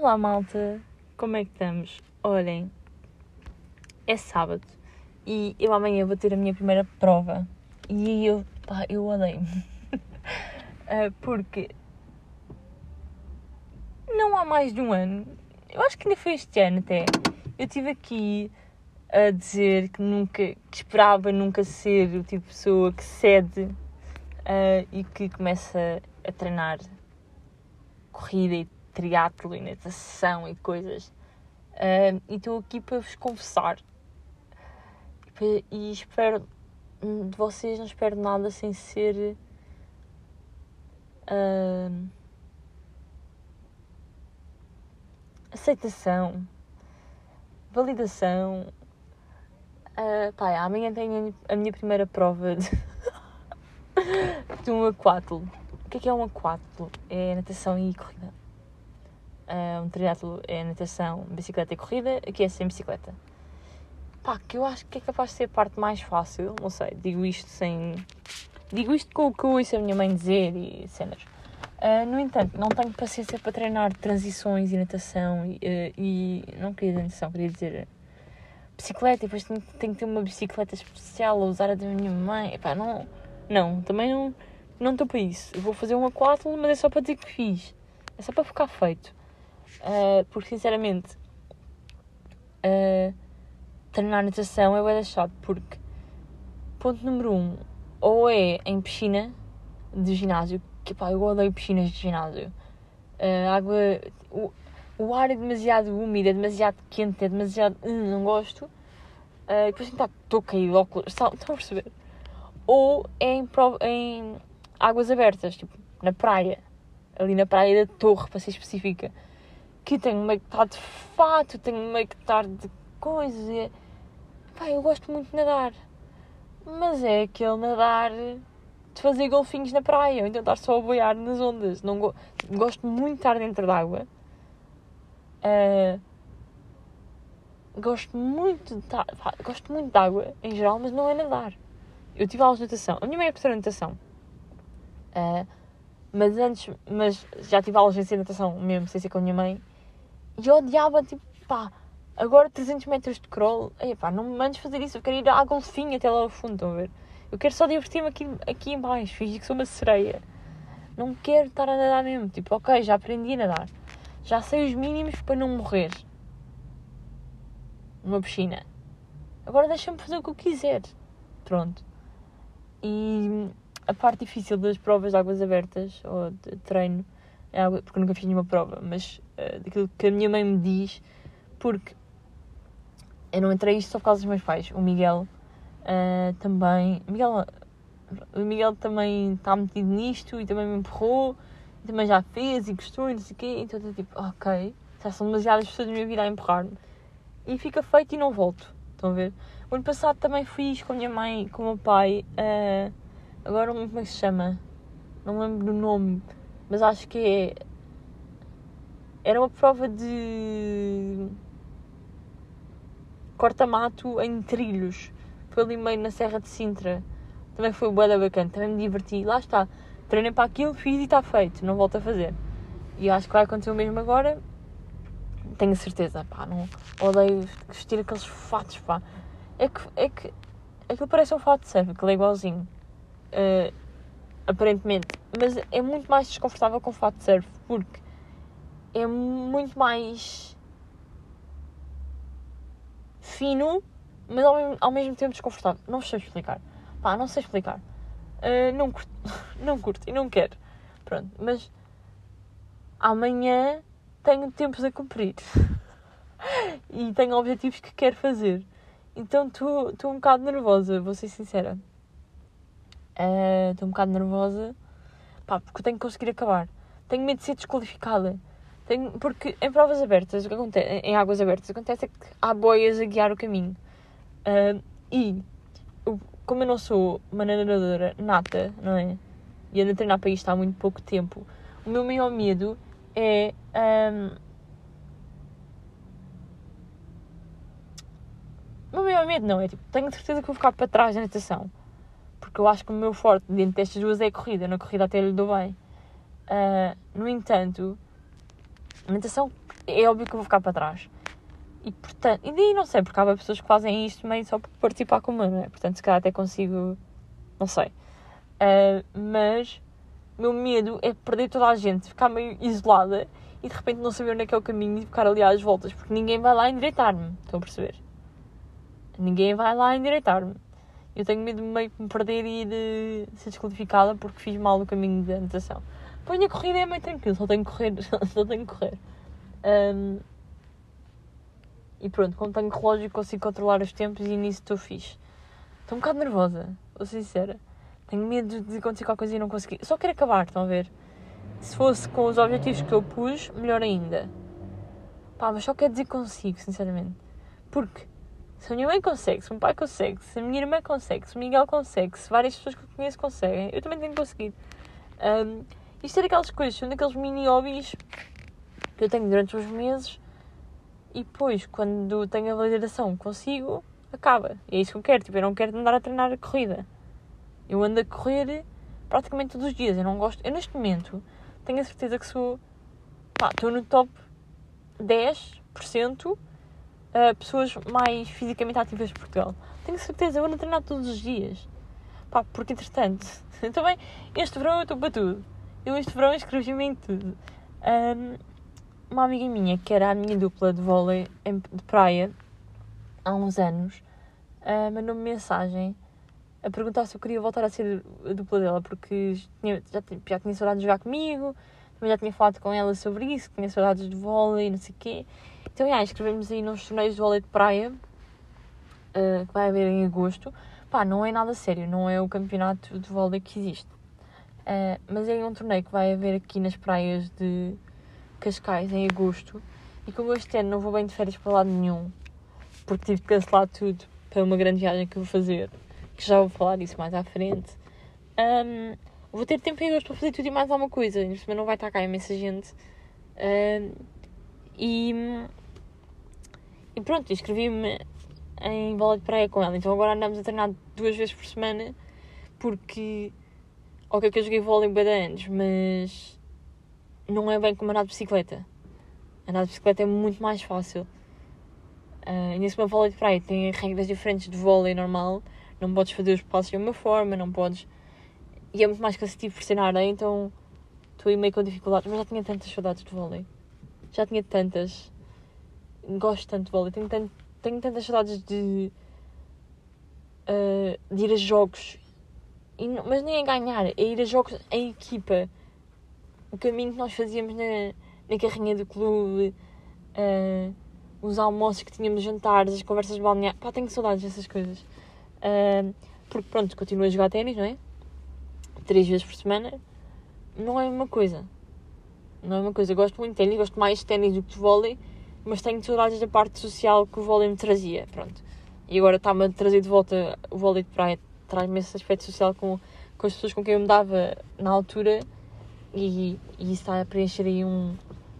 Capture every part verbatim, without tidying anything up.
Olá malta, como é que estamos? Olhem, é sábado e eu amanhã vou ter a minha primeira prova e eu, pá, eu odeio-me uh, porque não há mais de um ano, eu acho que ainda foi este ano até, eu estive aqui a dizer que nunca, que esperava nunca ser o tipo de pessoa que cede uh, e que começa a treinar corrida e triatlo e natação e coisas. Uh, e estou aqui para vos confessar. E, e espero de vocês, não espero nada sem ser uh, aceitação, validação. Uh, pá, amanhã tenho a minha primeira prova de, de um aquátlo. O que é que é um aquátlo? É natação e corrida. Uh, um triatlo é natação, bicicleta e corrida. Aqui é sem bicicleta. Pá, que eu acho que é capaz de ser a parte mais fácil. Não sei, digo isto sem... Digo isto com o que eu ouço a minha mãe dizer e cenas. Uh, no entanto, não tenho paciência para treinar transições e natação. E, uh, e não queria dizer natação, queria dizer bicicleta. E depois tenho, tenho que ter uma bicicleta especial a usar a da minha mãe. Epá, não, não, também não não estou para isso. Eu vou fazer um aquátlo, mas é só para dizer que fiz. É só para ficar feito. Uh, porque, sinceramente, uh, treinar natação é bué chato. Porque, ponto número um, ou é em piscina de ginásio, que pá, eu odeio piscinas de ginásio. Uh, a água, o, o ar é demasiado úmido, é demasiado quente, é demasiado... Hum, não gosto. Uh, depois tenho que estar touca e óculos, estão a perceber? Ou é em, em águas abertas, tipo, na praia. Ali na praia da Torre, para ser específica. Que tenho meio que estar de fato, tenho meio que estar de coisas. E... Pá, eu gosto muito de nadar. Mas é aquele nadar de fazer golfinhos na praia, ou então estar só a boiar nas ondas. Não go... Gosto muito de estar dentro d'água. Uh... Gosto muito de estar... Pá, gosto muito de água, em geral, mas não é nadar. Eu tive aulas de natação. A minha mãe é professora de natação. Uh... Mas antes... Mas já tive aulas de natação mesmo, sem ser com a minha mãe. E eu odiava, tipo, pá... Agora trezentos metros de crawl, ei, pá, não me mandes fazer isso, eu quero ir à golfinho até lá ao fundo, estão a ver? Eu quero só divertir-me aqui, aqui em baixo, fingir que sou uma sereia. Não quero estar a nadar mesmo, tipo, ok, já aprendi a nadar. Já sei os mínimos para não morrer. Numa piscina. Agora deixa-me fazer o que eu quiser. Pronto. E a parte difícil das provas de águas abertas, ou de treino, é água, porque eu nunca fiz nenhuma prova, mas uh, daquilo que a minha mãe me diz, porque eu não entrei isto só por causa dos meus pais. O Miguel uh, também... Miguel, o Miguel também está metido nisto e também me empurrou. E também já fez e gostou e não sei o quê. Então eu tipo, ok. Já são demasiadas pessoas da minha vida a empurrar-me. E fica feito e não volto. Estão a ver? O ano passado também fiz com a minha mãe, com o meu pai. Uh, agora não me lembro como é que se chama. Não me lembro do nome. Mas acho que é... Era uma prova de... corta-mato em trilhos. Foi ali meio na Serra de Sintra. Também foi bué da bacana. Também me diverti. Lá está. Treinei para aquilo, fiz e está feito. Não volto a fazer. E acho que vai acontecer o mesmo agora. Tenho certeza. Pá, não odeio vestir aqueles fatos, pá. É que, é que aquilo parece um fato de surf. Aquilo é igualzinho. Uh, aparentemente. Mas é muito mais desconfortável com o fato de surf. Porque é muito mais... fino, mas ao mesmo, ao mesmo tempo desconfortável. Não sei explicar. Pá, não sei explicar. Uh, não curto. Não curto e não quero. Pronto, mas amanhã tenho tempos a cumprir. E tenho objetivos que quero fazer. Então estou um bocado nervosa, vou ser sincera. Estou uh, um bocado nervosa. Pá, porque eu tenho que conseguir acabar. Tenho medo de ser desqualificada. Tenho, porque em provas abertas, o que acontece, em águas abertas, o que acontece é que há boias a guiar o caminho. Uh, e, eu, como eu não sou uma nadadora nata, não é? E ando a treinar para isto há muito pouco tempo, o meu maior medo é... Um, o meu maior medo não é, tipo, tenho certeza que vou ficar para trás na natação. Porque eu acho que o meu forte dentro destas duas é a corrida. Na corrida até lhe dou bem. Uh, no entanto... A natação é óbvio que eu vou ficar para trás. E, portanto, e daí não sei, porque há pessoas que fazem isto meio só por participar como eu, não é? Portanto, se calhar até consigo, não sei. Uh, mas o meu medo é perder toda a gente, ficar meio isolada e de repente não saber onde é que é o caminho e ficar ali às voltas, porque ninguém vai lá endireitar-me, estão a perceber? Ninguém vai lá endireitar-me. Eu tenho medo de meio que me perder e de ser desqualificada porque fiz mal o caminho da natação. Pois a corrida é meio tranquilo, só tenho que correr, só tenho que correr. Um, e pronto, como tenho relógio consigo controlar os tempos e nisso estou fixe. Estou um bocado nervosa, vou ser sincera. Tenho medo de acontecer qualquer coisa e não conseguir. Só quero acabar, estão a ver? Se fosse com os objetivos que eu pus, melhor ainda. Pá, mas só quero dizer que consigo, sinceramente. Porque se a minha mãe consegue, se o meu pai consegue, se a minha irmã consegue, se o Miguel consegue, se várias pessoas que eu conheço conseguem, eu também tenho que conseguir. Um, isto é daquelas coisas, são daqueles mini hobbies que eu tenho durante os meses e depois, quando tenho a validação, consigo, acaba. E é isso que eu quero. Tipo, eu não quero andar a treinar a corrida. Eu ando a correr praticamente todos os dias. Eu não gosto... Eu, neste momento, tenho a certeza que sou... Pá, estou no top dez por cento uh, pessoas mais fisicamente ativas de Portugal. Tenho certeza. Eu ando a treinar todos os dias. Pá, porque, entretanto... Também, este verão eu estou para tudo. Eu, este verão, inscrevi-me em tudo. Um, uma amiga minha, que era a minha dupla de vôlei de praia, há uns anos, uh, mandou-me mensagem a perguntar se eu queria voltar a ser a dupla dela, porque tinha, já, já tinha saudades de jogar comigo, também já tinha falado com ela sobre isso, que tinha saudades de vôlei, não sei o quê. Então, já, inscrevemos aí nos torneios de vôlei de praia, uh, que vai haver em agosto. Pá, não é nada sério, não é o campeonato de vôlei que existe. Uh, mas é um torneio que vai haver aqui nas praias de Cascais, em agosto. E como este ano não vou bem de férias para lado nenhum, porque tive de cancelar tudo para uma grande viagem que eu vou fazer, que já vou falar disso mais à frente, um, vou ter tempo em agosto para fazer tudo e mais alguma coisa. Mas não vai estar cá imensa gente. Um, e, e pronto, inscrevi-me em vôlei de praia com ela. Então agora andamos a treinar duas vezes por semana, porque... Ok, que eu joguei vôlei bem de anos, mas não é bem como andar de bicicleta. Andar de bicicleta é muito mais fácil. Uh, e nesse meu vôlei de praia tem regras diferentes de vôlei normal. Não podes fazer os passos de uma forma, não podes... E é muito mais cansativo por ser na areia, então estou aí meio com dificuldades. Mas já tinha tantas saudades de vôlei. Já tinha tantas. Gosto tanto de vôlei. Tenho, tanto, tenho tantas saudades de... Uh, de ir a jogos. E não, mas nem a ganhar, é ir a jogos em equipa. O caminho que nós fazíamos na, na carrinha do clube, uh, os almoços que tínhamos, jantares, as conversas de balneário. Pá, tenho saudades dessas coisas. Uh, porque pronto, continuo a jogar ténis, não é? Três vezes por semana. Não é uma coisa. Não é uma coisa. Eu gosto muito de ténis, gosto mais de ténis do que de vôlei, mas tenho saudades da parte social que o vôlei me trazia. Pronto. E agora está-me a trazer de volta o vôlei de praia. Traz-me esse aspecto social com, com as pessoas com quem eu me dava na altura e, e isso está a preencher aí um...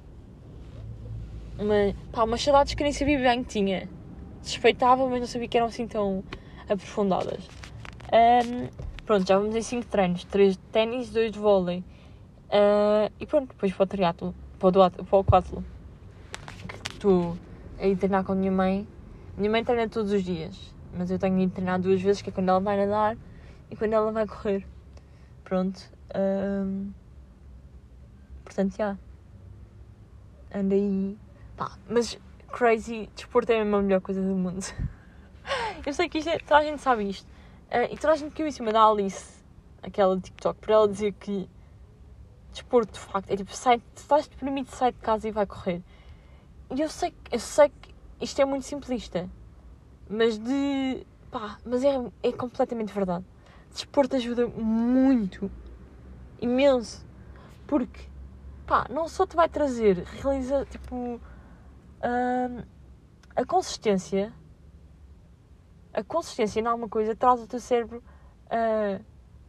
Uma, pá, umas saudades que nem sabia bem que tinha. Suspeitava, mas não sabia que eram assim tão aprofundadas. Um, pronto, já vamos em cinco treinos. três de ténis, dois de vôlei. Uh, e pronto, depois para o triatlo, para o, duato, para o quatlo. Estou a ir treinar com a minha mãe. Minha mãe treina todos os dias. Mas eu tenho de treinar duas vezes, que é quando ela vai nadar e quando ela vai correr. Pronto. Um, portanto, já. Anda aí. Pá, mas crazy, desporto é a melhor coisa do mundo. Eu sei que isto é, toda a gente sabe isto. Uh, e toda a gente caiu em cima da Alice, aquela de TikTok, por ela dizer que desporto, de facto, é tipo, sai, estás-te permite sair de casa e vai correr. E eu sei, eu sei que isto é muito simplista. Mas de... Pá, mas é, é completamente verdade. Desporto ajuda muito. Imenso. Porque, pá, não só te vai trazer, realiza, tipo... Hum, a consistência... A consistência em alguma coisa traz ao teu cérebro... Uh,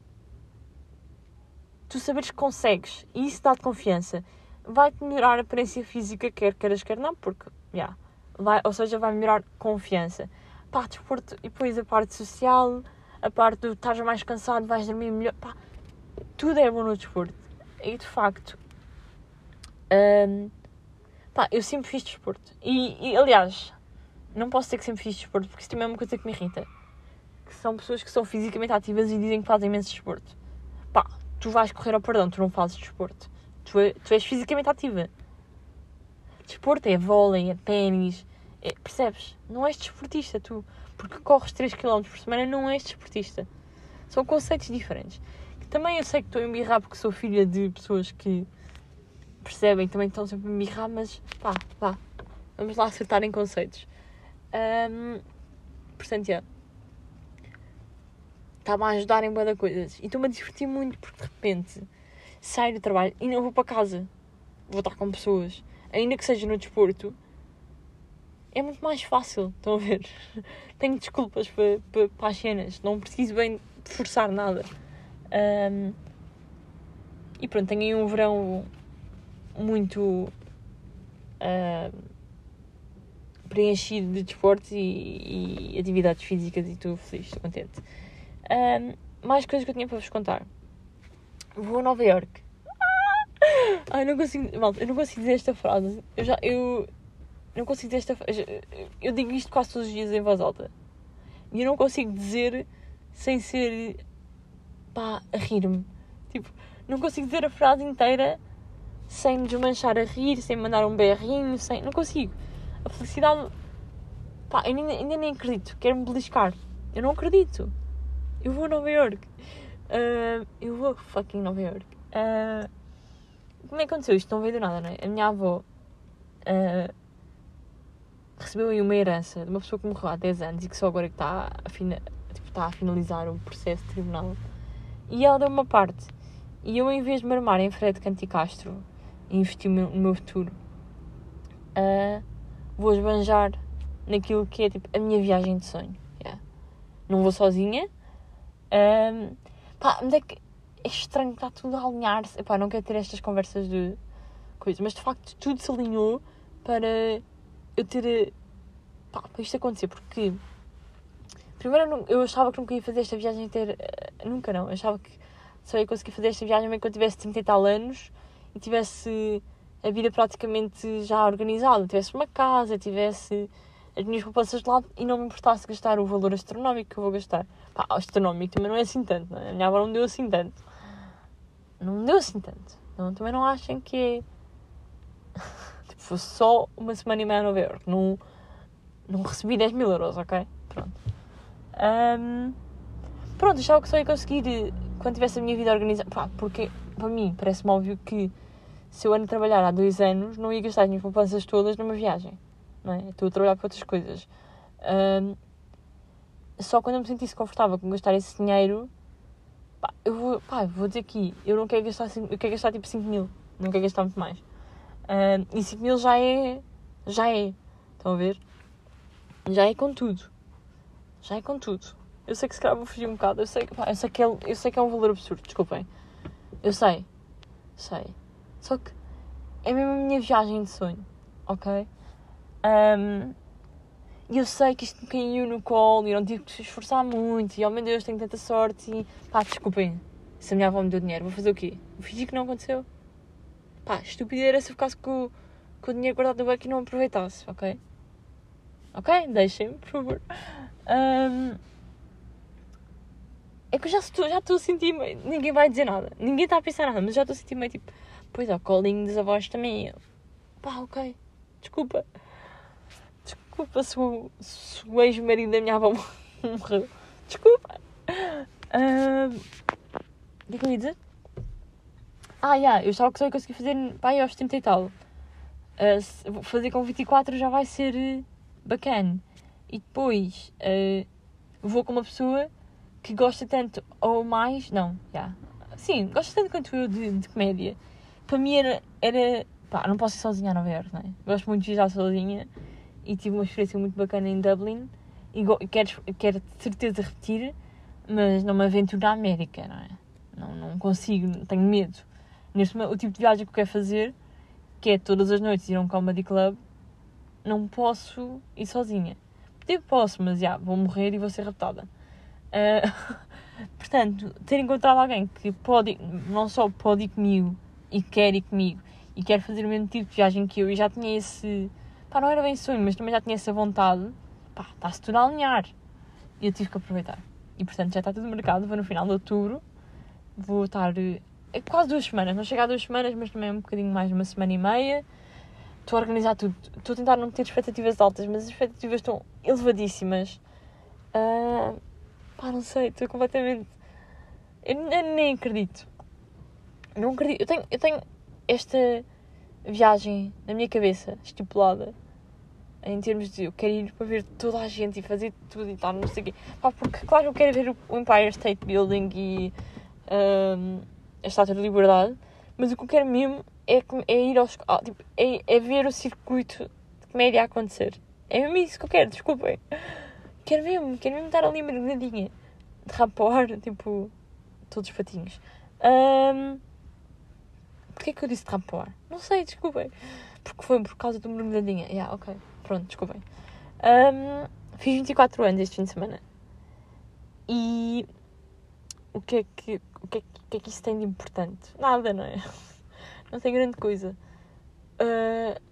tu saberes que consegues. E isso dá-te confiança. Vai-te melhorar a aparência física, quer queiras, quer não, porque, já... Yeah, vai, ou seja, vai melhorar confiança. Pá, desporto, e depois a parte social, a parte de estás mais cansado, vais dormir melhor, pá, tudo é bom no desporto. E de facto, um, Pá, eu sempre fiz desporto. E, e, aliás, não posso dizer que sempre fiz desporto, porque isso também é uma coisa que me irrita. Que são pessoas que são fisicamente ativas e dizem que fazem imenso desporto. Pá, tu vais correr ao perdão, tu não fazes desporto. Tu, é, tu és fisicamente ativa. Desporto é vôlei, é ténis, é, percebes? Não és desportista, tu. Porque corres três quilómetros por semana, não és desportista. São conceitos diferentes. Que também eu sei que estou a embirrar porque sou filha de pessoas que percebem, também estão sempre a embirrar, mas pá, vá. Vamos lá acertar em conceitos. Um, portanto, é. Está-me a ajudar em boa coisas. E estou-me a divertir muito porque de repente saio do trabalho e não vou para casa. Vou estar com pessoas. Ainda que seja no desporto, é muito mais fácil. Estão a ver? Tenho desculpas para, para, para as cenas. Não preciso bem forçar nada. Um, e pronto, tenho aí um verão muito uh, preenchido de desportos e, e atividades físicas e estou feliz, estou contente. Um, mais coisas que eu tinha para vos contar. Vou a Nova Iorque. Ai, não consigo, malta, eu não consigo dizer esta frase. Eu já, eu não consigo dizer esta frase. Eu digo isto quase todos os dias em voz alta. E eu não consigo dizer sem ser, pá, a rir-me. Tipo, não consigo dizer a frase inteira sem me desmanchar a rir, sem mandar um berrinho, sem... Não consigo. A felicidade, pá, eu ainda, ainda nem acredito. Quero-me beliscar. Eu não acredito. Eu vou a Nova Iorque. Uh, eu vou a fucking Nova Iorque. Uh, como é que aconteceu isto? Não veio do nada, não é? A minha avó uh, recebeu aí uma herança de uma pessoa que morreu há dez anos e que só agora que está a, fina, tipo, está a finalizar o processo de tribunal. E ela deu uma parte. E eu, em vez de me armar em Fred Canticastro e investir no meu, no meu futuro, uh, vou esbanjar naquilo que é tipo a minha viagem de sonho. Yeah. Não vou sozinha. Um, pá, mas é que é estranho, está tudo a alinhar-se. Epá, não quero ter estas conversas de coisas, mas de facto tudo se alinhou para eu ter, pá, para isto acontecer, porque primeiro eu achava que nunca ia fazer esta viagem ter, nunca não, eu achava que só ia conseguir fazer esta viagem quando tivesse trinta e tal anos e tivesse a vida praticamente já organizada, tivesse uma casa, tivesse as minhas poupanças de lado e não me importasse gastar o valor astronómico que eu vou gastar. Pá, astronómico também não é assim tanto, não é? A minha avó não me deu assim tanto. Não me deu assim tanto. Então, também não achem que é... tipo, fosse só uma semana e meia a Nova Iorque. Não, não recebi dez mil euros, ok? Pronto. Um, pronto, achava que só ia conseguir quando tivesse a minha vida organizada. Pá, porque, para mim, parece-me óbvio que se eu ando a trabalhar há dois anos, não ia gastar as minhas poupanças todas numa viagem. Não é? Estou a trabalhar para outras coisas. Um, só quando eu me sentisse confortável com gastar esse dinheiro, pá, eu vou, pá, vou dizer aqui, eu não quero gastar, eu quero gastar tipo cinco mil, não quero gastar muito mais. Um, e cinco mil já é, já é, estão a ver? Já é com tudo. Já é com tudo. Eu sei que se calhar vou fugir um bocado, eu sei, pá, eu sei, que, é, eu sei que é um valor absurdo, desculpem. Eu sei, sei. Só que é mesmo a minha viagem de sonho, ok? Um, e eu sei que isto me caiu no colo e eu não tive que se esforçar muito e, oh meu Deus, tenho tanta sorte e... Pá, desculpem, se a minha avó me deu dinheiro, vou fazer o quê? Vou fingir que não aconteceu? Pá, estúpido era se eu ficasse com, com o dinheiro guardado no banco e não aproveitasse, ok? Ok? Deixem-me, por favor. Um, é que eu já estou, já estou a sentir meio... Ninguém vai dizer nada, ninguém está a pensar nada, mas já estou a sentir meio tipo... Pois é, o colinho dos avós também. Eu, pá, ok, desculpa. Desculpa se o, se o ex-marido da minha avó morreu. Desculpa. Uh, o que é que eu ia dizer? Ah, já, yeah, eu achava que só ia conseguir fazer pá, aos trinta e tal. Uh, fazer com vinte e quatro já vai ser uh, bacana. E depois uh, vou com uma pessoa que gosta tanto ou mais... Não, já. Yeah. Sim, gosta tanto quanto eu de, de comédia. Para mim era... era pá, não posso ir sozinha a Nova Iorque, não é? Gosto muito de viajar sozinha. E tive uma experiência muito bacana em Dublin e go- quero, quero de certeza repetir, mas não me aventuro na América, não é? Não, não consigo, tenho medo. Neste momento, o tipo de viagem que eu quero fazer, que é todas as noites ir a um comedy club, não posso ir sozinha. Poder posso, mas já, vou morrer e vou ser raptada. Uh, portanto, ter encontrado alguém que pode, não só pode ir comigo e quer ir comigo, e quero fazer o mesmo tipo de viagem que eu, e já tinha esse... Pá, não era bem sonho, mas também já tinha essa vontade. Pá, está-se tudo a alinhar. E eu tive que aproveitar. E, portanto, já está tudo marcado. Vou no final de outubro. Vou estar... É quase duas semanas. Não chega a duas semanas, mas também é um bocadinho mais de uma semana e meia. Estou a organizar tudo. Estou a tentar não ter expectativas altas, mas as expectativas estão elevadíssimas. Uh, pá, não sei. Estou completamente... Eu nem acredito. Não acredito. Eu tenho, eu tenho esta viagem na minha cabeça, estipulada, em termos de eu quero ir para ver toda a gente e fazer tudo e tal, não sei o quê. Pá, porque, claro, eu quero ver o Empire State Building e um, a Estátua da Liberdade, mas o que eu quero mesmo é, é ir aos... Tipo, é, é ver o circuito de comédia a acontecer. É mesmo isso que eu quero, desculpem. Quero mesmo, quero mesmo estar ali mergulhadinha. De rapor, tipo, todos os patinhos. Um, Porquê que eu disse de rapor? Não sei, desculpem. Porque foi por causa do mergulhadinha. Yeah, ok. Pronto, desculpem. Um, fiz vinte e quatro anos este fim de semana. E o que é que, o que, é que, o que, é que isso tem de importante? Nada, não é? Não tem grande coisa. Uh,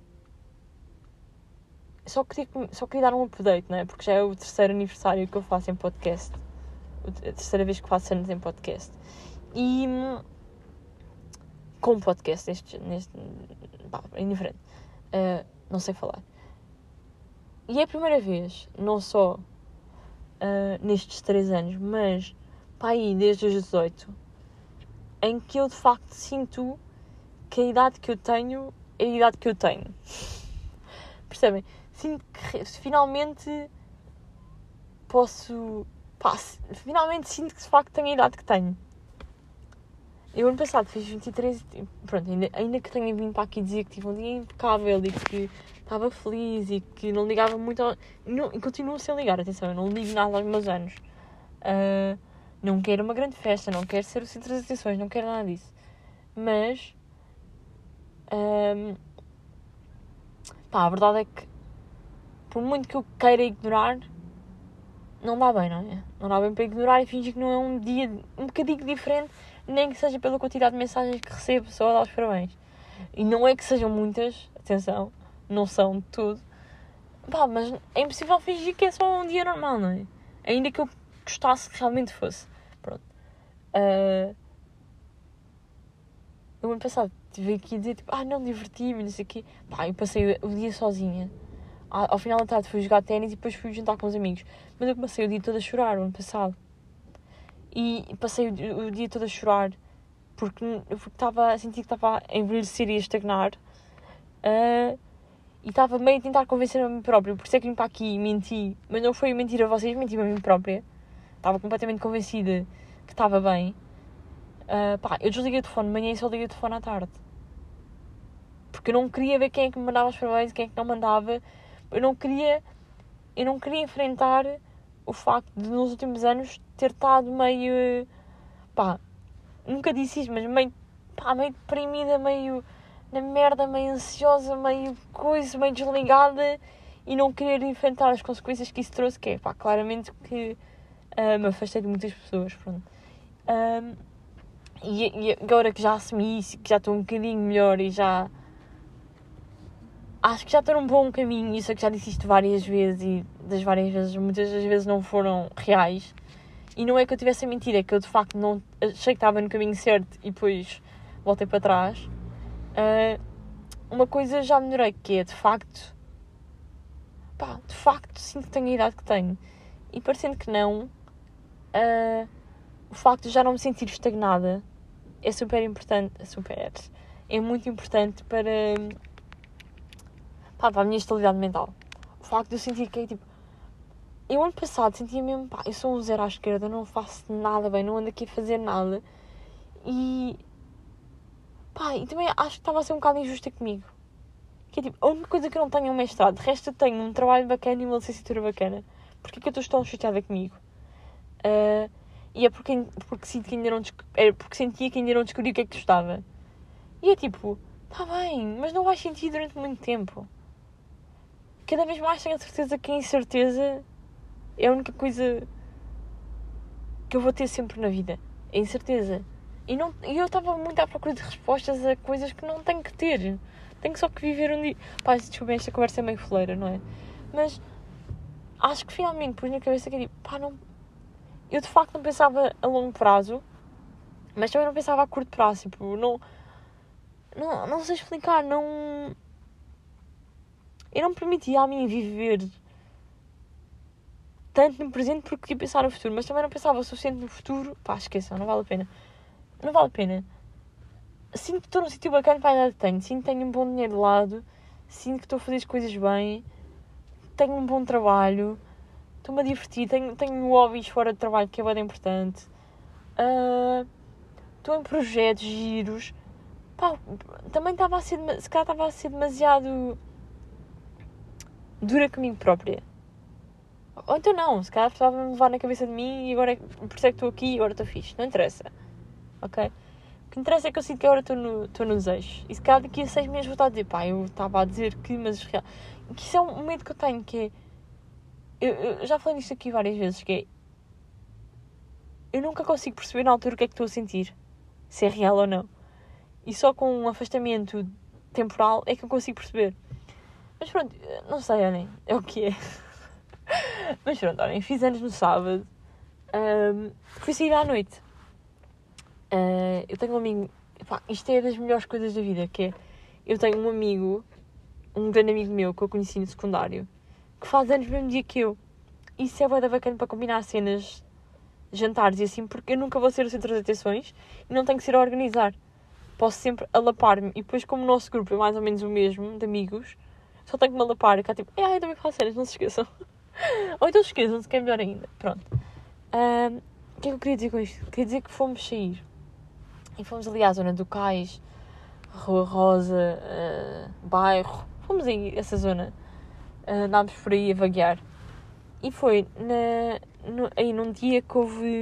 só, queria, só queria dar um update, não é? Porque já é o terceiro aniversário que eu faço em podcast. A terceira vez que faço anos em podcast. E... com um podcast neste... neste pá, é indiferente. Uh, não sei falar. E é a primeira vez, não só uh, nestes três anos, mas pá, aí desde os dezoito, em que eu de facto sinto que a idade que eu tenho é a idade que eu tenho. Percebem? Sinto que finalmente posso... Pá, finalmente sinto que de facto tenho a idade que tenho. Eu ano passado fiz vinte e três e pronto, ainda, ainda que tenha vindo para aqui dizer que tive um dia impecável e que estava feliz e que não ligava muito ao... Não, e continuo sem ligar, atenção, eu não ligo nada aos meus anos. Uh, não quero uma grande festa, não quero ser o centro das atenções, não quero nada disso. Mas... Um, pá, a verdade é que por muito que eu queira ignorar, não dá bem, não é? Não dá bem para ignorar e fingir que não é um dia um bocadinho diferente, nem que seja pela quantidade de mensagens que recebo só a dar os parabéns. E não é que sejam muitas, atenção, não são de tudo. Pá, mas é impossível fingir que é só um dia normal, não é? Ainda que eu gostasse que realmente fosse. Pronto. Uh, eu ano passado estive aqui a dizer, tipo, ah, não, diverti-me, não sei o quê. Pá, eu passei o dia sozinha. Ao final da tarde fui jogar ténis e depois fui jantar com os amigos. Mas eu passei o dia todo a chorar, o ano passado. E passei o, o dia todo a chorar porque estava a sentir que estava a envelhecer e a estagnar. Uh, e estava meio a tentar convencer a mim própria. Por isso é que vim para aqui e menti. Mas não foi mentir a vocês, menti a mim própria. Estava completamente convencida que estava bem. Uh, pá, eu desliguei o telefone de manhã e só liguei o telefone à tarde. Porque eu não queria ver quem é que me mandava os parabéns e quem é que não mandava. Eu não queria... Eu não queria enfrentar o facto de nos últimos anos ter estado meio... Pá, nunca disse isto, mas meio... Pá, meio deprimida, meio... na merda, meio ansiosa, meio coisa, meio desligada e não querer enfrentar as consequências que isso trouxe, que é, pá, claramente que uh, me afastei de muitas pessoas, pronto. Um, e, e agora que já assumi isso, que já estou um bocadinho melhor e já... Acho que já estou num bom caminho, isso é que já disse isto várias vezes e das várias vezes, muitas das vezes não foram reais. E não é que eu tivesse a mentir, é que eu de facto não achei que estava no caminho certo e depois voltei para trás. Uh, uma coisa já melhorei, que é de facto, pá, de facto sinto que tenho a idade que tenho. E parecendo que não, uh, o facto de já não me sentir estagnada é super importante, é super, é muito importante para... Pá, para a minha estabilidade mental. O facto de eu sentir que é tipo... Eu ano passado sentia mesmo, pá, eu sou um zero à esquerda, não faço nada bem, não ando aqui a fazer nada. E... Pá, e também acho que estava a ser um bocado injusta comigo. Que é tipo, a única coisa que eu não tenho é um mestrado. De resto eu tenho um trabalho bacana e uma licenciatura bacana. Porquê que eu estou tão chateada comigo? Uh, e é porque, porque, sinto que ainda não desco... é porque sentia que ainda não descobri o que é que gostava. E é tipo, tá bem, mas não vais sentir durante muito tempo. Cada vez mais tenho a certeza que a incerteza é a única coisa que eu vou ter sempre na vida. A incerteza. E, não, e eu estava muito à procura de respostas a coisas que não tenho que ter. Tenho só que viver um dia. Pá, desculpem, esta conversa é meio foleira, não é? Mas acho que finalmente pus na cabeça que eu digo, pá, não... Eu de facto não pensava a longo prazo, mas também não pensava a curto prazo. Tipo, não... Não, não sei explicar, não... Eu não me permitia a mim viver tanto no presente porque queria pensar no futuro, mas também não pensava o suficiente no futuro. Pá, esqueçam, não vale a pena. Não vale a pena. Sinto que estou num sítio bacana para a idade que tenho. Sinto que tenho um bom dinheiro de lado. Sinto que estou a fazer as coisas bem. Tenho um bom trabalho. Estou-me a divertir. Tenho, tenho hobbies fora de trabalho que é bem importante. Uh, estou em projetos giros. Pá, também estava a ser... Se calhar estava a ser demasiado dura comigo própria. Ou então não. Se calhar estava a me levar na cabeça de mim e agora é, por isso é que estou aqui e agora estou fixe. Não interessa. Ok? O que interessa é que eu sinto que agora estou no, estou nos eixos. E se calhar daqui a seis meses vou estar a dizer, pá, eu estava a dizer que, mas real. Que isso é um medo que eu tenho, que é... Eu, eu já falei nisto aqui várias vezes, que é... Eu nunca consigo perceber na altura o que é que estou a sentir. Se é real ou não. E só com um afastamento temporal é que eu consigo perceber. Mas pronto, não sei, olhem, é o que é. Mas pronto, olhem, fiz anos no sábado. Um, fui sair à noite. Uh, eu tenho um amigo... Pá, isto é das melhores coisas da vida, que é... Eu tenho um amigo, um grande amigo meu, que eu conheci no secundário, que faz anos no mesmo dia que eu. Isso é bué bacana para combinar cenas, jantares e assim, porque eu nunca vou ser o centro das atenções e não tenho que ser a organizar. Posso sempre alapar-me. E depois, como o nosso grupo é mais ou menos o mesmo, de amigos, só tenho que me alapar. E cá tipo, ah, eu também faço cenas, não se esqueçam. Ou então se esqueçam-se, que é melhor ainda. Pronto. Um, o que é que eu queria dizer com isto? Queria dizer que fomos sair. E fomos ali à zona do Cais, Rua Rosa, uh, bairro. Fomos aí, essa zona. Uh, andámos por aí a vaguear. E foi na, no, aí num dia que houve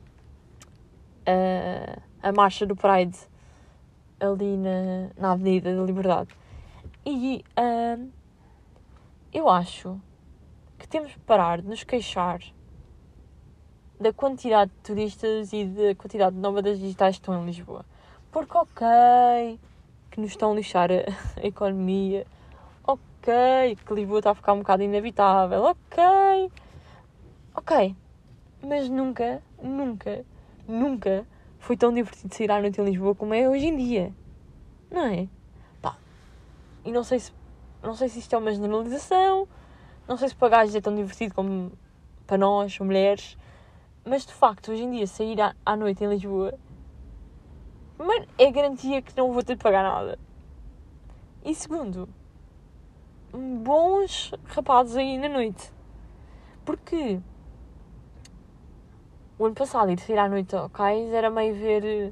uh, a marcha do Pride ali na, na Avenida da Liberdade. E uh, eu acho que temos de parar de nos queixar da quantidade de turistas e da quantidade de nómadas digitais que estão em Lisboa. Porque, ok, que nos estão a lixar a, a economia, ok, que Lisboa está a ficar um bocado inabitável, ok, ok, mas nunca, nunca, nunca foi tão divertido sair à noite em Lisboa como é hoje em dia, não é? Pá, e não sei se, não sei se isto é uma generalização, não sei se para gajos é tão divertido como para nós, mulheres. Mas, de facto, hoje em dia, sair à, à noite em Lisboa, mano, é garantia que não vou ter de pagar nada. E segundo, bons rapazes aí na noite. Porque o ano passado, ir sair à noite ao Cais era meio ver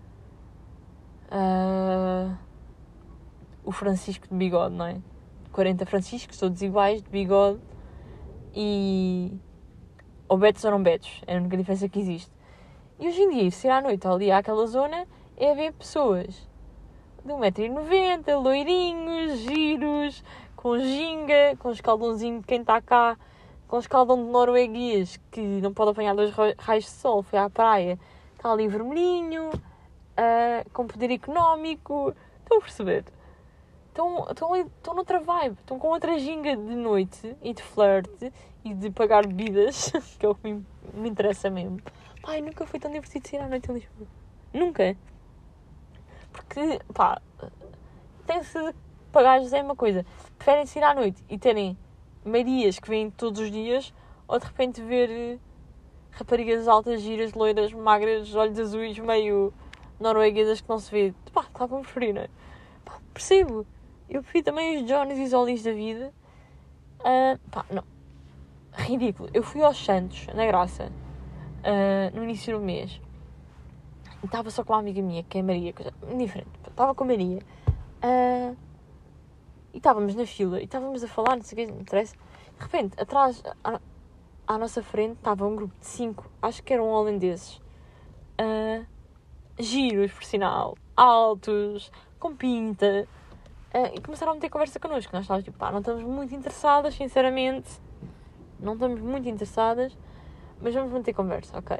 uh, o Francisco de bigode, não é? quarenta Franciscos, todos iguais, de bigode. E... ou betos ou não betos, é a única diferença que existe. E hoje em dia, ir sair à noite ali àquela zona é ver pessoas de um metro e noventa, loirinhos, giros, com ginga, com escaldãozinho de quem está cá, com escaldão de norueguês que não pode apanhar dois raios de sol, foi à praia, está ali vermelhinho, uh, com poder económico. Estão a perceber? Estão, estão, estão noutra vibe, estão com outra ginga de noite e de flerte e de pagar bebidas, que é o que me, me interessa mesmo. Pai, nunca foi tão divertido sair à noite em Lisboa. Nunca. Porque, pá, tem-se pagares é uma coisa. Preferem sair à noite e terem Marias que vêm todos os dias, ou de repente ver raparigas altas, giras, loiras, magras, olhos azuis, meio norueguesas que não se vê. Pá, está a preferir, não é? Pá, percebo. Eu prefiro também os Johnnies e os Olis da vida. Uh, pá, não. Ridículo. Eu fui aos Santos, na Graça, uh, no início do mês. E estava só com uma amiga minha, que é a Maria, coisa diferente. Estava com a Maria. Uh, e estávamos na fila, e estávamos a falar, não sei o que, não interessa. De repente, atrás, à, à nossa frente, estava um grupo de cinco, acho que eram holandeses. Uh, giros, por sinal. Altos, com pinta. Uh, e começaram a meter conversa connosco. Nós estávamos tipo, pá, não estamos muito interessadas, sinceramente. Não estamos muito interessadas, mas vamos manter conversa, ok.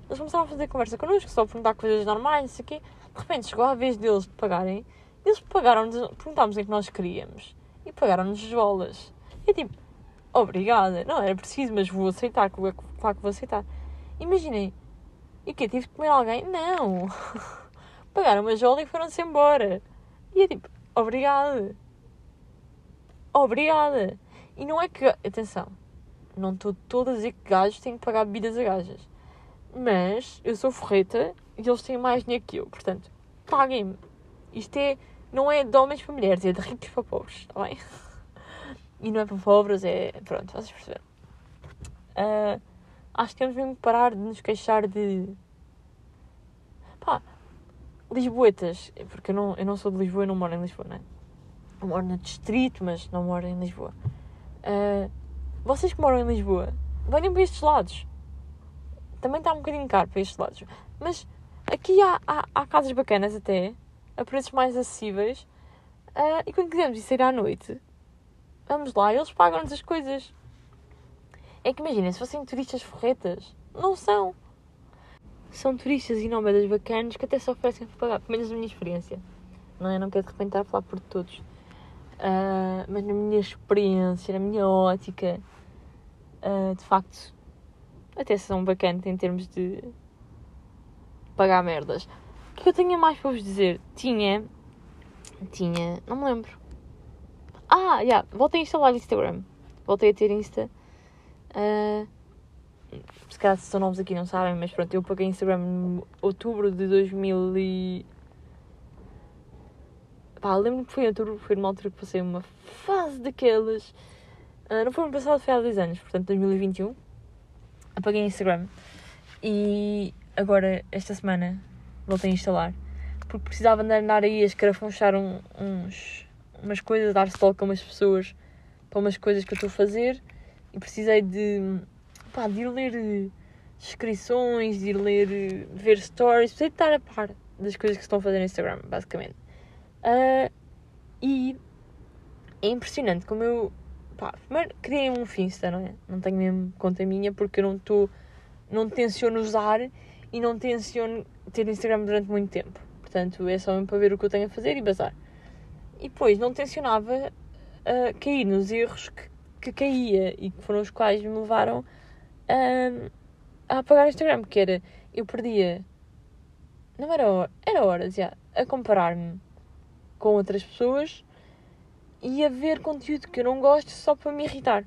Eles começaram a fazer conversa connosco, só a perguntar coisas normais, não sei o quê. De repente chegou a vez deles de pagarem. Eles pagaram-nos, perguntámos o que nós queríamos. E pagaram-nos as bolas. E eu tipo, obrigada. Não era preciso, mas vou aceitar, claro que vou aceitar. Imaginem. E o quê? Tive de comer alguém? Não. Pagaram uma jola e foram-se embora. E eu tipo, obrigada. Obrigada. E não é que... Atenção. Não estou toda a dizer que gajos têm que pagar bebidas a gajas. Mas eu sou forreta e eles têm mais dinheiro que eu. Portanto, paguem-me. Isto é... Não é de homens para mulheres, é de ricos para pobres. Está bem? E não é para pobres, é... Pronto, vocês perceberam. Uh, acho que temos mesmo que parar de nos queixar de... Pá... Lisboetas. Porque eu não, eu não sou de Lisboa e não moro em Lisboa, não é? Eu moro no distrito, mas não moro em Lisboa. Uh, vocês que moram em Lisboa, venham para estes lados. Também está um bocadinho caro para estes lados. Mas aqui há, há, há casas bacanas até, a preços mais acessíveis. Uh, e quando quisermos ir sair à noite, vamos lá, eles pagam-nos as coisas. É que imaginem, se fossem turistas forretas, não são. São turistas e nómadas bacanas que até se oferecem para pagar, pelo menos na minha experiência. Não é? Não quero de repente estar a falar por todos. Uh, mas na minha experiência, na minha ótica, uh, de facto, até são bacanas em termos de pagar merdas. O que eu tinha mais para vos dizer? Tinha, tinha, não me lembro. Ah, já, yeah, voltei a instalar o Instagram. Voltei a ter Insta. Uh, se calhar se são novos aqui não sabem, mas pronto, eu paguei Instagram em outubro de dois mil e... Pá, lembro-me que foi em outubro, foi numa altura que passei uma fase daquelas. Uh, não foi ano passado, foi há dois anos, portanto dois mil e vinte e um. Apaguei Instagram. E agora, esta semana, voltei a instalar. Porque precisava de andar aí a escarafunchar um, uns, umas coisas, dar stalk a umas pessoas para umas coisas que eu estou a fazer. E precisei de, pá, de ir ler descrições, de ir ler, de ver stories. Precisei de estar a par das coisas que se estão a fazer no Instagram, basicamente. Uh, e é impressionante como eu, pá, primeiro criei um Finsta, não é? Não tenho mesmo conta minha porque eu não estou, não tenciono usar e não tenciono ter Instagram durante muito tempo. Portanto, é só mesmo para ver o que eu tenho a fazer e bazar. E depois não tencionava uh, cair nos erros que, que caía e que foram os quais me levaram uh, a apagar o Instagram, que era, eu perdia, não era horas, era horas, já, a comparar-me com outras pessoas e a ver conteúdo que eu não gosto só para me irritar.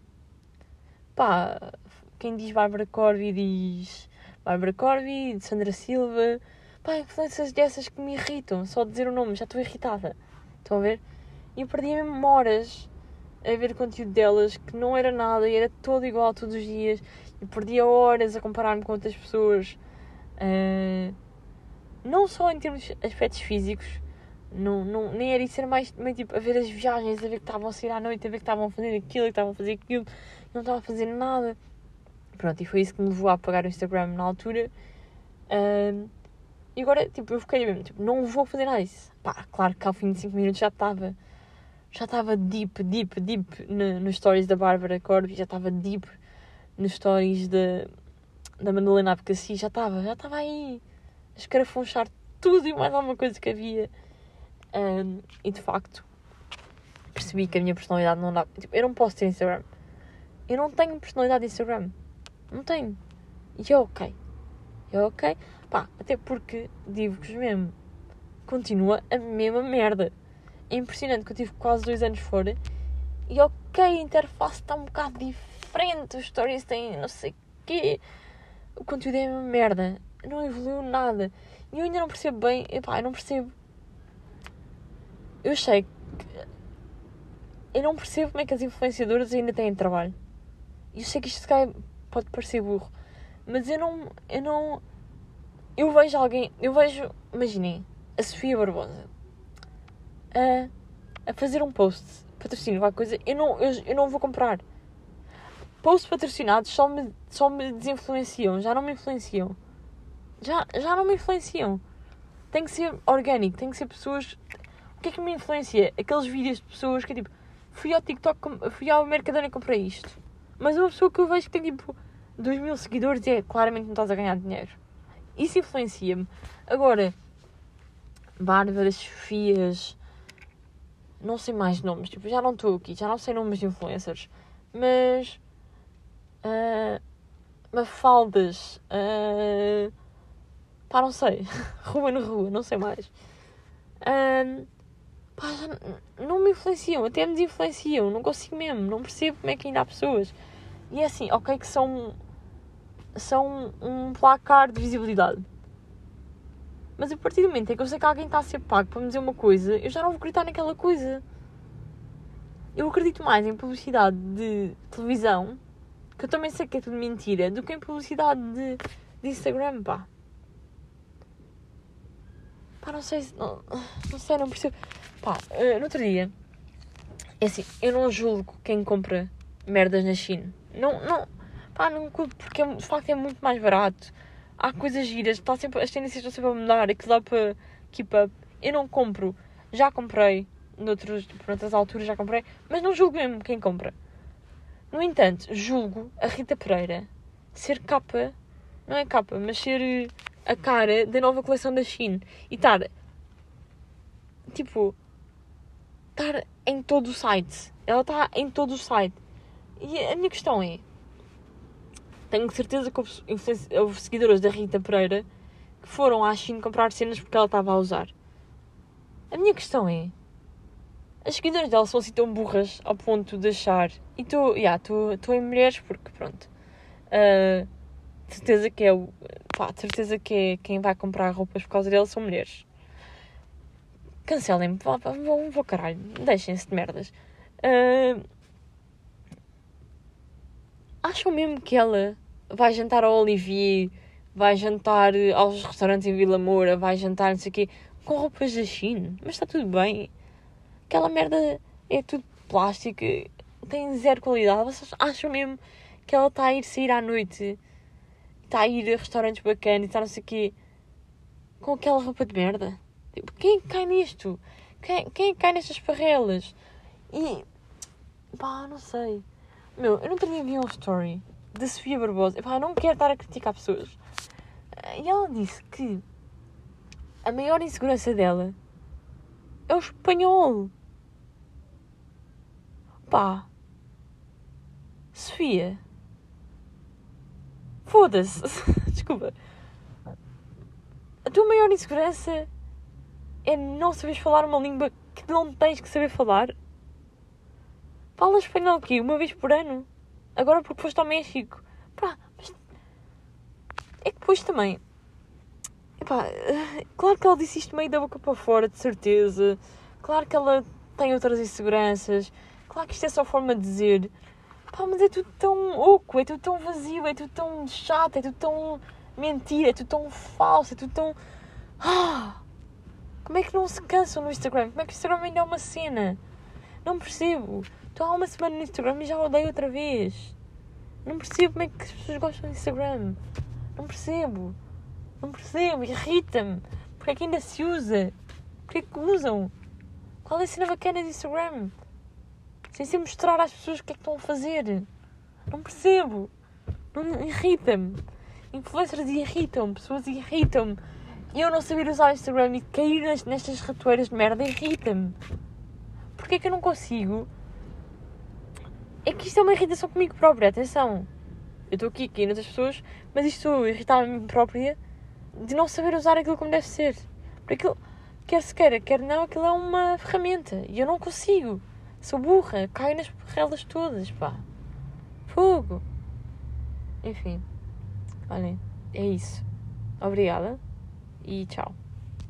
Pá, quem diz Bárbara Corby diz Bárbara Corby, Sandra Silva. Pá, influências dessas que me irritam. Só dizer o nome, já estou irritada. Estão a ver? E eu perdia mesmo horas a ver conteúdo delas que não era nada e era todo igual todos os dias. Eu perdia horas a comparar-me com outras pessoas. Uh, não só em termos de aspectos físicos. Não, não, nem era isso, era mais meio tipo a ver as viagens, a ver que estavam a sair à noite, a ver que estavam a fazer aquilo, que estavam a fazer aquilo, não estavam a fazer nada. Pronto, e foi isso que me levou a apagar o Instagram na altura. Um, e agora, tipo, eu fiquei mesmo, tipo, não vou fazer nada disso. Pá, claro que ao fim de cinco minutos já estava, já estava deep, deep, deep no, nos stories da Bárbara Corby, já estava deep nos stories da, da Madalena Abcaci, já estava, já estava aí a escarafunchar tudo e mais alguma coisa que havia. Um, e de facto percebi que a minha personalidade não dá. Tipo, eu não posso ter Instagram. Eu não tenho personalidade de Instagram. Não tenho. E é ok. É ok. Pá, até porque, digo-vos mesmo, continua a mesma merda. É impressionante que eu tive quase dois anos fora. E ok, a interface está um bocado diferente. Os stories têm não sei o quê. O conteúdo é a mesma merda. Não evoluiu nada. E eu ainda não percebo bem. Epá, eu não percebo. Eu sei que... Eu não percebo como é que as influenciadoras ainda têm trabalho. Eu sei que isto se calhar pode parecer burro. Mas eu não... Eu não... Eu vejo alguém... Eu vejo... Imaginem. A Sofia Barbosa. A, a fazer um post. Patrocínio, qualquer coisa. Eu não, eu, eu não vou comprar. Posts patrocinados só me, só me desinfluenciam. Já não me influenciam. Já, já não me influenciam. Tem que ser orgânico. Tem que ser pessoas... O que é que me influencia? Aqueles vídeos de pessoas que é tipo... Fui ao TikTok, fui ao Mercadona e comprei isto. Mas uma pessoa que eu vejo que tem tipo... dois mil seguidores e é claramente não estás a ganhar dinheiro. isso influencia-me. Agora, Bárbaras, Sofias, não sei mais nomes, tipo, já não estou aqui, já não sei nomes de influencers, mas uh, Mafaldas, uh, pá, não sei, Rua na Rua, não sei mais, uh, pá, já não me influenciam, até me desinfluenciam, não consigo mesmo, não percebo como é que ainda há pessoas. E é assim, ok que são, são um placar de visibilidade, mas a partir do momento em que eu sei que alguém está a ser pago para me dizer uma coisa, eu já não vou acreditar naquela coisa. Eu acredito mais em publicidade de televisão, que eu também sei que é tudo mentira, do que em publicidade de, de Instagram, pá. Pá, não sei, não, não sei, não percebo. Pá, uh, no outro dia, é assim, eu não julgo quem compra merdas na China. Não, não, pá, não culpo, porque de facto é muito mais barato. Há coisas giras, está sempre, as tendências estão sempre a mudar, aquilo dá para keep up. Eu não compro, já comprei, noutros, noutras alturas já comprei, mas não julgo mesmo quem compra. No entanto, julgo a Rita Pereira ser capa, não é capa, mas ser a cara da nova coleção da Shein e estar, tipo, estar em todo o site. Ela está em todo o site. E a minha questão é, tenho certeza que houve, houve seguidores da Rita Pereira que foram à Shein comprar cenas porque ela estava a usar. A minha questão é, as seguidoras dela são assim tão burras ao ponto de achar, e estou yeah, em mulheres porque pronto, uh, de certeza que é o pá, de certeza que é quem vai comprar roupas por causa dela são mulheres. Cancelem-me, vão, vão, vão caralho, deixem-se de merdas. Uh, acham mesmo que ela vai jantar ao Olivier, vai jantar aos restaurantes em Vila Moura, vai jantar não sei o quê, com roupas da Shein? Mas está tudo bem. Aquela merda é tudo plástico, tem zero qualidade. Vocês acham mesmo que ela está a ir sair à noite, está a ir a restaurantes bacanas, está não sei o quê, com aquela roupa de merda? Tipo, quem cai nisto? Quem, quem cai nestas parrelas? E, pá, não sei. Meu, eu não teria vi um story da Sofia Barbosa. Pá, eu não quero estar a criticar pessoas. E ela disse que a maior insegurança dela é o espanhol. Pá, Sofia, foda-se. Desculpa. A tua maior insegurança é não saberes falar uma língua que não tens que saber falar. Fala espanhol aqui uma vez por ano. Agora porque foste ao México. Pá, mas é que depois também, epá, claro que ela disse isto meio da boca para fora, de certeza. Claro que ela tem outras inseguranças. Claro que isto é só forma de dizer. Pá, mas é tudo tão oco, é tudo tão vazio, é tudo tão chato, é tudo tão mentira, é tudo tão falso, é tudo tão... Ah, como é que não se cansam no Instagram? Como é que o Instagram ainda é uma cena? Não percebo. Estou há uma semana no Instagram e já odeio outra vez. Não percebo como é que as pessoas gostam do Instagram. Não percebo. Não percebo. Irrita-me. Porque é que ainda se usa? Porque é que usam? Qual é a cena bacana do Instagram? Sem ser mostrar às pessoas o que é que estão a fazer. Não percebo. Não, irrita-me. Influencers irritam-me. Pessoas irritam-me. E eu não saber usar o Instagram e cair nestas ratoeiras de merda irrita-me. Porquê é que eu não consigo? É que isto é uma irritação comigo própria, atenção. Eu estou aqui, aqui nas pessoas, mas isto estou a irritar a mim própria de não saber usar aquilo como deve ser. Porque aquilo, quer se queira, quer não, aquilo é uma ferramenta. E eu não consigo. Sou burra, caio nas relas todas, pá. Fogo. Enfim, olhem, é isso. Obrigada e tchau.